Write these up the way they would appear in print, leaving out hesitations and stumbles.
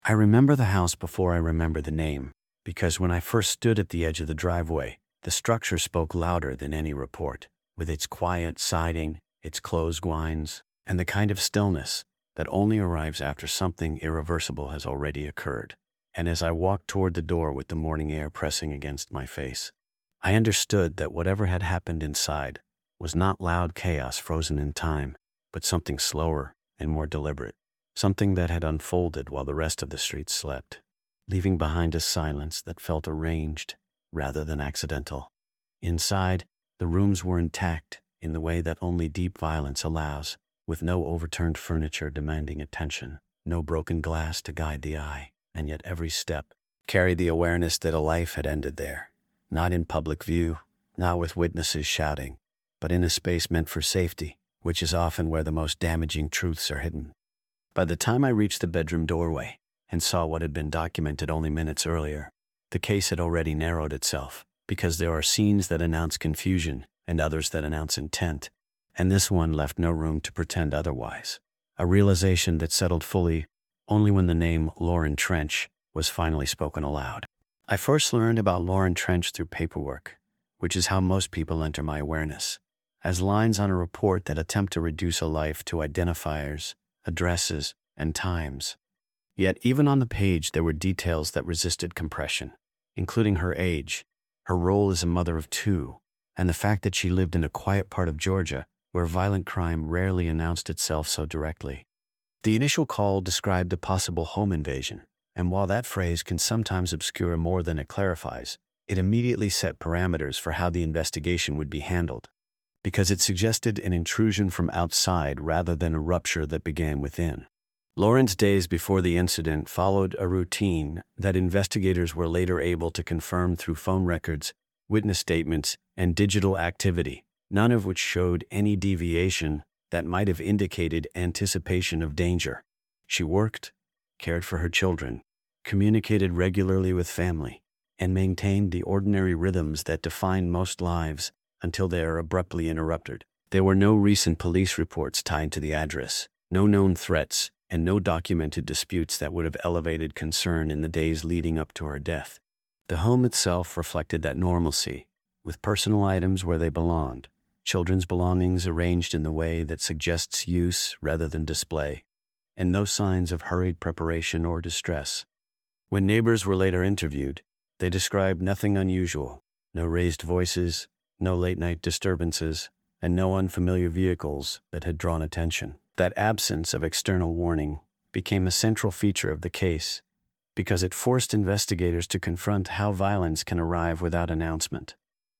I remember the house before I remember the name, because when I first stood at the edge of the driveway, the structure spoke louder than any report, with its quiet siding, its closed blinds, and the kind of stillness that only arrives after something irreversible has already occurred. And as I walked toward the door with the morning air pressing against my face, I understood that whatever had happened inside was not loud chaos frozen in time, but something slower and more deliberate, something that had unfolded while the rest of the street slept, leaving behind a silence that felt arranged rather than accidental. Inside, the rooms were intact in the way that only deep violence allows, with no overturned furniture demanding attention, no broken glass to guide the eye, and yet every step carried the awareness that a life had ended there, not in public view, not with witnesses shouting, but in a space meant for safety, which is often where the most damaging truths are hidden. By the time I reached the bedroom doorway and saw what had been documented only minutes earlier, the case had already narrowed itself, because there are scenes that announce confusion and others that announce intent, and this one left no room to pretend otherwise. A realization that settled fully only when the name Lauren Trench was finally spoken aloud. I first learned about Lauren Trench through paperwork, which is how most people enter my awareness, as lines on a report that attempt to reduce a life to identifiers, addresses, and times. Yet even on the page there were details that resisted compression, including her age, her role as a mother of two, and the fact that she lived in a quiet part of Georgia where violent crime rarely announced itself so directly. The initial call described a possible home invasion, and while that phrase can sometimes obscure more than it clarifies, it immediately set parameters for how the investigation would be handled, because it suggested an intrusion from outside rather than a rupture that began within. Lauren's days before the incident followed a routine that investigators were later able to confirm through phone records, witness statements, and digital activity, none of which showed any deviation that might have indicated anticipation of danger. She worked, cared for her children, communicated regularly with family, and maintained the ordinary rhythms that define most lives until they are abruptly interrupted. There were no recent police reports tied to the address, no known threats, and no documented disputes that would have elevated concern in the days leading up to her death. The home itself reflected that normalcy, with personal items where they belonged, children's belongings arranged in the way that suggests use rather than display, and no signs of hurried preparation or distress. When neighbors were later interviewed, they described nothing unusual, no raised voices, no late-night disturbances, and no unfamiliar vehicles that had drawn attention. That absence of external warning became a central feature of the case because it forced investigators to confront how violence can arrive without announcement.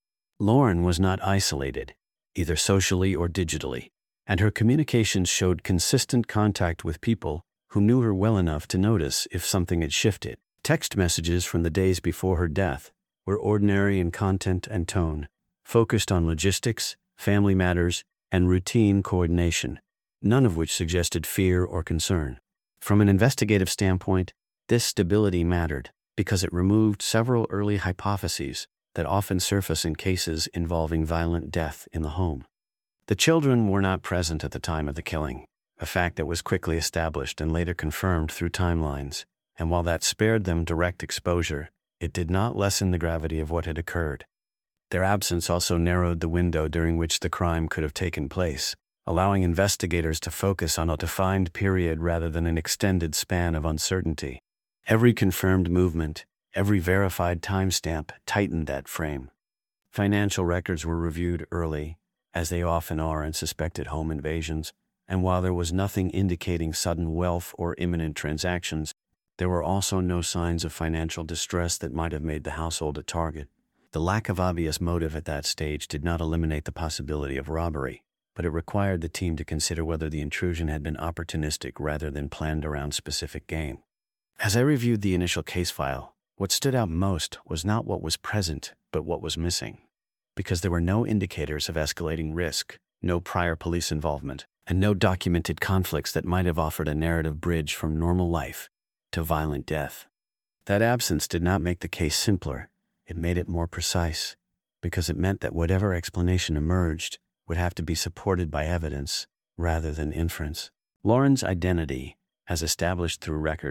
Lauren was not isolated, either socially or digitally, and her communications showed consistent contact with people who knew her well enough to notice if something had shifted. Text messages from the days before her death were ordinary in content and tone, focused on logistics, family matters, and routine coordination, none of which suggested fear or concern. From an investigative standpoint, this stability mattered because it removed several early hypotheses that often surface in cases involving violent death in the home. The children were not present at the time of the killing, a fact that was quickly established and later confirmed through timelines, and while that spared them direct exposure, it did not lessen the gravity of what had occurred. Their absence also narrowed the window during which the crime could have taken place, allowing investigators to focus on a defined period rather than an extended span of uncertainty. Every confirmed movement, every verified timestamp tightened that frame. Financial records were reviewed early, as they often are in suspected home invasions, and while there was nothing indicating sudden wealth or imminent transactions, there were also no signs of financial distress that might have made the household a target. The lack of obvious motive at that stage did not eliminate the possibility of robbery, but it required the team to consider whether the intrusion had been opportunistic rather than planned around specific gain. As I reviewed the initial case file, what stood out most was not what was present, but what was missing. Because there were no indicators of escalating risk, no prior police involvement, and no documented conflicts that might have offered a narrative bridge from normal life to violent death. That absence did not make the case simpler. It made it more precise, because it meant that whatever explanation emerged would have to be supported by evidence rather than inference. Lauren's identity, as established through records,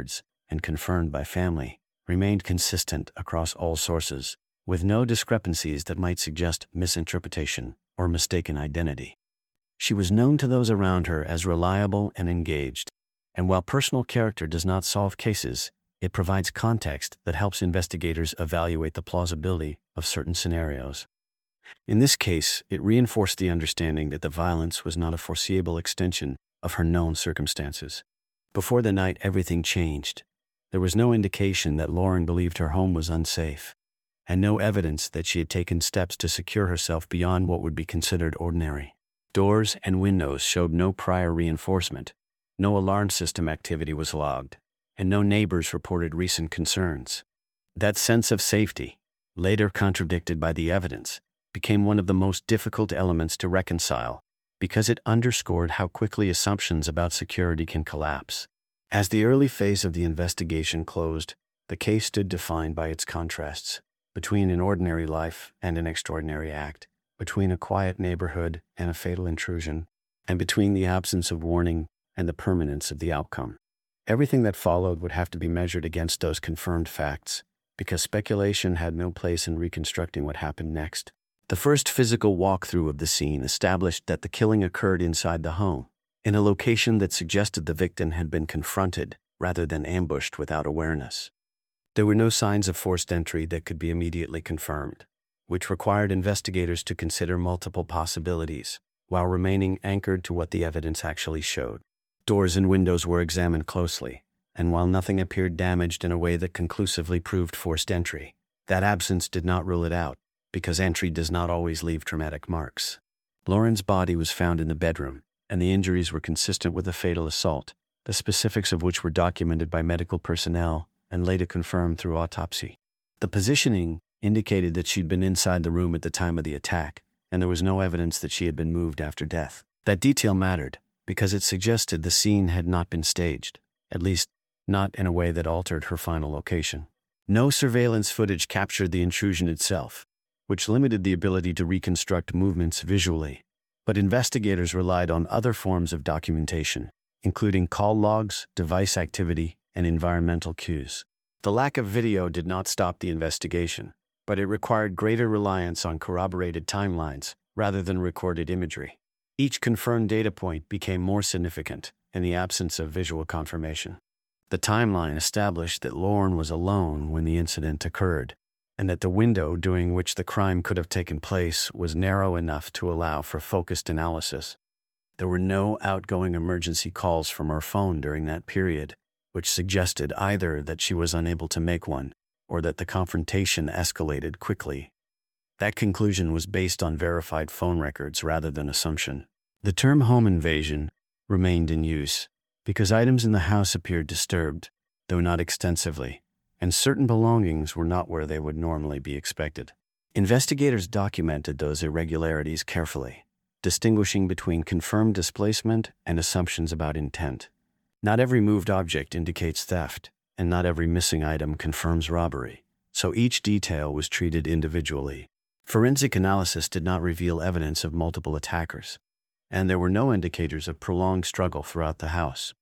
and confirmed by family, remained consistent across all sources, with no discrepancies that might suggest misinterpretation or mistaken identity. She was known to those around her as reliable and engaged, and while personal character does not solve cases, it provides context that helps investigators evaluate the plausibility of certain scenarios. In this case, it reinforced the understanding that the violence was not a foreseeable extension of her known circumstances. Before the night, everything changed. There was no indication that Lauren believed her home was unsafe, and no evidence that she had taken steps to secure herself beyond what would be considered ordinary. Doors and windows showed no prior reinforcement, no alarm system activity was logged, and no neighbors reported recent concerns. That sense of safety, later contradicted by the evidence, became one of the most difficult elements to reconcile because it underscored how quickly assumptions about security can collapse. As the early phase of the investigation closed, the case stood defined by its contrasts between an ordinary life and an extraordinary act, between a quiet neighborhood and a fatal intrusion, and between the absence of warning and the permanence of the outcome. Everything that followed would have to be measured against those confirmed facts, because speculation had no place in reconstructing what happened next. The first physical walkthrough of the scene established that the killing occurred inside the home, in a location that suggested the victim had been confronted rather than ambushed without awareness. There were no signs of forced entry that could be immediately confirmed, which required investigators to consider multiple possibilities while remaining anchored to what the evidence actually showed. Doors and windows were examined closely, and while nothing appeared damaged in a way that conclusively proved forced entry, that absence did not rule it out, because entry does not always leave traumatic marks. Lauren's body was found in the bedroom, and the injuries were consistent with a fatal assault, the specifics of which were documented by medical personnel and later confirmed through autopsy. The positioning indicated that she'd been inside the room at the time of the attack, and there was no evidence that she had been moved after death. That detail mattered, because it suggested the scene had not been staged, at least not in a way that altered her final location. No surveillance footage captured the intrusion itself, which limited the ability to reconstruct movements visually, but investigators relied on other forms of documentation, including call logs, device activity, and environmental cues. The lack of video did not stop the investigation, but it required greater reliance on corroborated timelines rather than recorded imagery. Each confirmed data point became more significant in the absence of visual confirmation. The timeline established that Lauren was alone when the incident occurred, and that the window during which the crime could have taken place was narrow enough to allow for focused analysis. There were no outgoing emergency calls from her phone during that period, which suggested either that she was unable to make one or that the confrontation escalated quickly. That conclusion was based on verified phone records rather than assumption. The term home invasion remained in use because items in the house appeared disturbed, though not extensively, and certain belongings were not where they would normally be expected. Investigators documented those irregularities carefully, distinguishing between confirmed displacement and assumptions about intent. Not every moved object indicates theft, and not every missing item confirms robbery, so each detail was treated individually. Forensic analysis did not reveal evidence of multiple attackers, and there were no indicators of prolonged struggle throughout the house.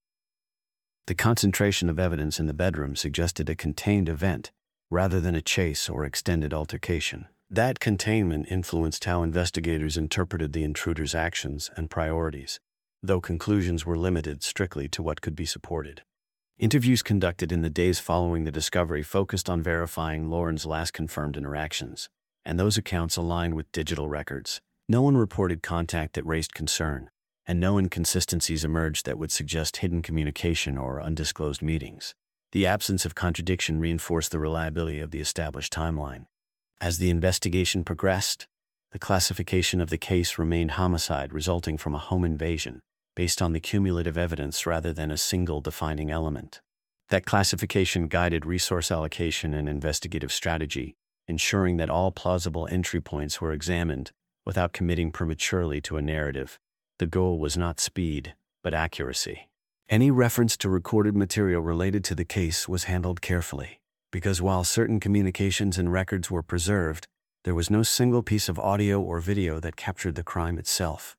The concentration of evidence in the bedroom suggested a contained event rather than a chase or extended altercation. That containment influenced how investigators interpreted the intruder's actions and priorities, though conclusions were limited strictly to what could be supported. Interviews conducted in the days following the discovery focused on verifying Lauren's last confirmed interactions, and those accounts aligned with digital records. No one reported contact that raised concern, and no inconsistencies emerged that would suggest hidden communication or undisclosed meetings. The absence of contradiction reinforced the reliability of the established timeline. As the investigation progressed, the classification of the case remained homicide resulting from a home invasion, based on the cumulative evidence rather than a single defining element. That classification guided resource allocation and investigative strategy, ensuring that all plausible entry points were examined without committing prematurely to a narrative. The goal was not speed, but accuracy. Any reference to recorded material related to the case was handled carefully, because while certain communications and records were preserved, there was no single piece of audio or video that captured the crime itself.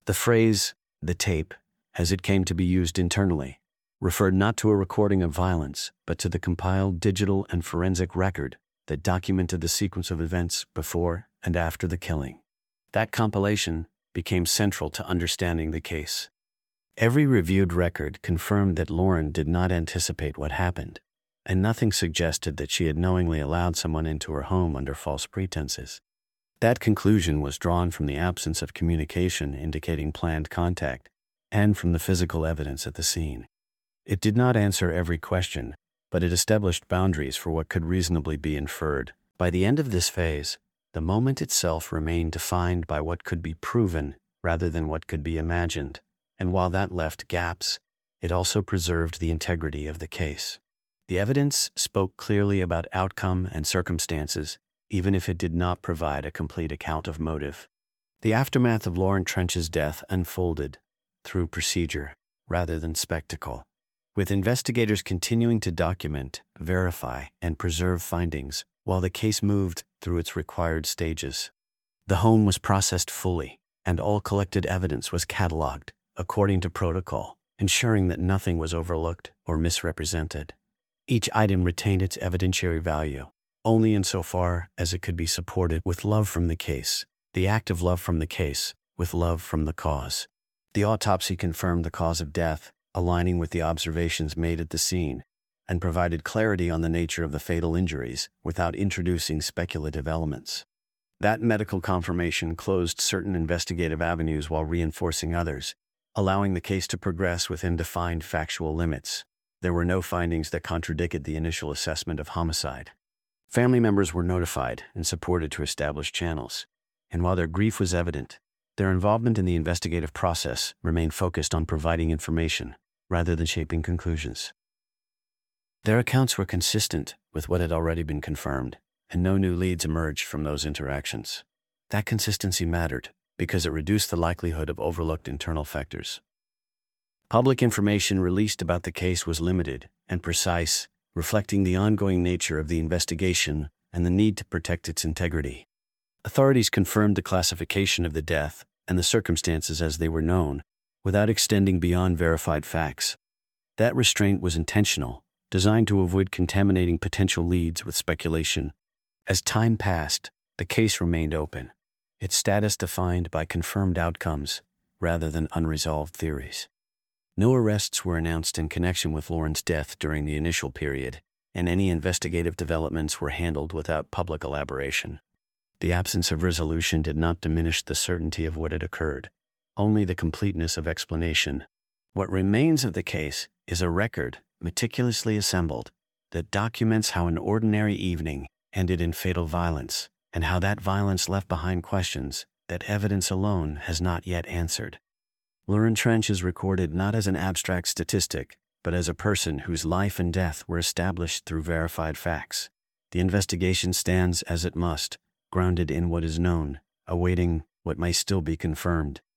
The phrase, the tape, as it came to be used internally, referred not to a recording of violence, but to the compiled digital and forensic record that documented the sequence of events before and after the killing. That compilation became central to understanding the case. Every reviewed record confirmed that Lauren did not anticipate what happened, and nothing suggested that she had knowingly allowed someone into her home under false pretenses. That conclusion was drawn from the absence of communication indicating planned contact, and from the physical evidence at the scene. It did not answer every question, but it established boundaries for what could reasonably be inferred. By the end of this phase, the moment itself remained defined by what could be proven rather than what could be imagined, and while that left gaps, it also preserved the integrity of the case. The evidence spoke clearly about outcome and circumstances, even if it did not provide a complete account of motive. The aftermath of Lauren Trench's death unfolded through procedure rather than spectacle, with investigators continuing to document, verify, and preserve findings while the case moved through its required stages. The home was processed fully, and all collected evidence was cataloged according to protocol, ensuring that nothing was overlooked or misrepresented. Each item retained its evidentiary value, only insofar as it could be supported with love from the case, the act of love from the case, with love from the cause. The autopsy confirmed the cause of death, aligning with the observations made at the scene, and provided clarity on the nature of the fatal injuries without introducing speculative elements. That medical confirmation closed certain investigative avenues while reinforcing others, allowing the case to progress within defined factual limits. There were no findings that contradicted the initial assessment of homicide. Family members were notified and supported to establish channels, and while their grief was evident, their involvement in the investigative process remained focused on providing information rather than shaping conclusions. Their accounts were consistent with what had already been confirmed, and no new leads emerged from those interactions. That consistency mattered because it reduced the likelihood of overlooked internal factors. Public information released about the case was limited and precise, reflecting the ongoing nature of the investigation and the need to protect its integrity. Authorities confirmed the classification of the death and the circumstances as they were known, without extending beyond verified facts. That restraint was intentional, designed to avoid contaminating potential leads with speculation. As time passed, the case remained open, its status defined by confirmed outcomes rather than unresolved theories. No arrests were announced in connection with Lauren's death during the initial period, and any investigative developments were handled without public elaboration. The absence of resolution did not diminish the certainty of what had occurred, only the completeness of explanation. What remains of the case is a record, meticulously assembled, that documents how an ordinary evening ended in fatal violence, and how that violence left behind questions that evidence alone has not yet answered. Lauren Trench is recorded not as an abstract statistic, but as a person whose life and death were established through verified facts. The investigation stands as it must, grounded in what is known, awaiting what may still be confirmed.